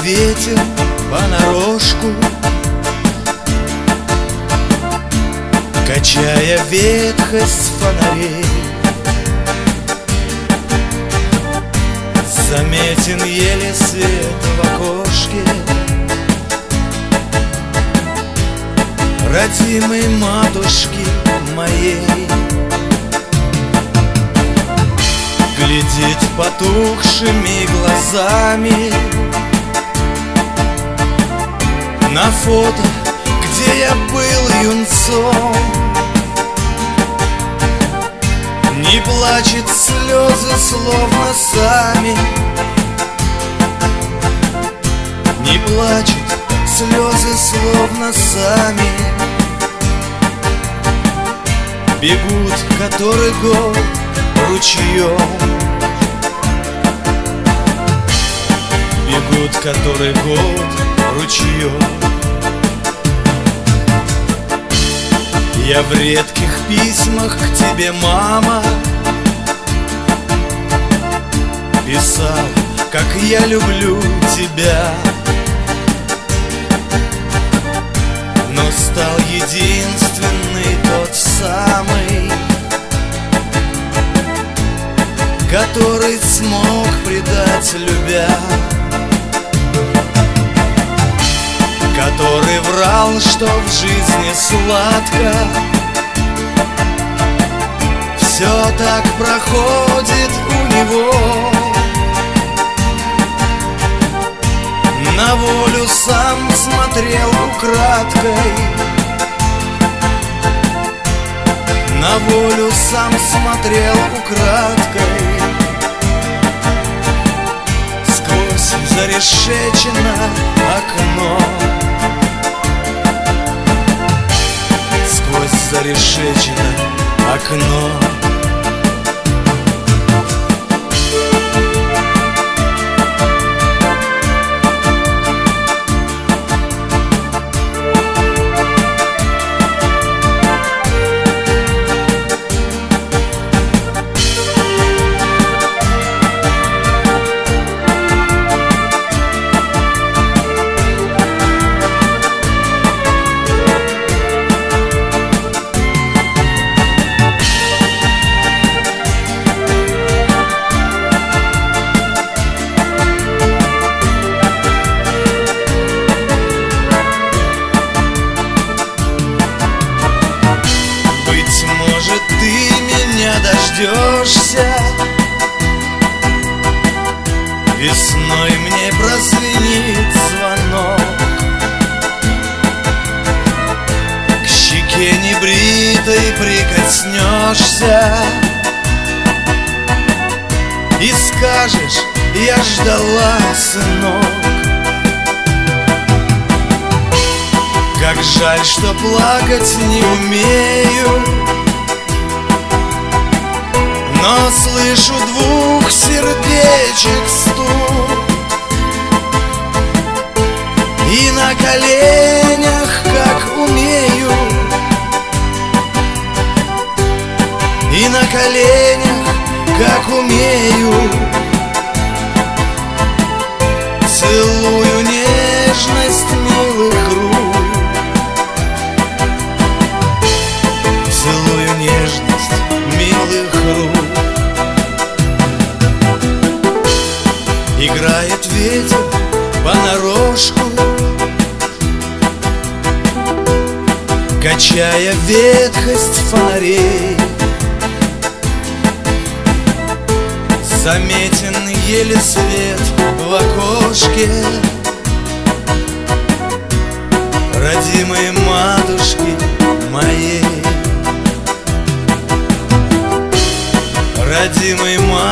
ветер понарошку, качая ветхость фонарей. Заметен еле свет в окошке родимой матушки моей. Глядит потухшими глазами на фото, где я был юнцом. Не плачет, слезы словно сами. Не плачет, слезы словно сами. Бегут который год ручьем. Бегут который год ручьем. Я в редких письмах к тебе, мама, писал, как я люблю тебя. Но стал единственный тот самый, который смог предать, любя. Который врал, что в жизни сладко. Все так проходит у него. На волю сам смотрел украдкой. На волю сам смотрел украдкой. Сквозь зарешечено окно. Сквозь зарешечено окно. Дождешься, весной мне прозвенит звонок. К щеке небритой прикоснешься и скажешь: я ждала, сынок. Как жаль, что плакать не умею, но слышу двух сердечек стук. И на коленях, как умею, и на коленях, как умею, целую нежность милых рук. Целую нежность милых рук. Играет ветер понарошку, качая ветхость фонарей. Заметен еле свет в окошке родимой матушки моей. Родимой матушки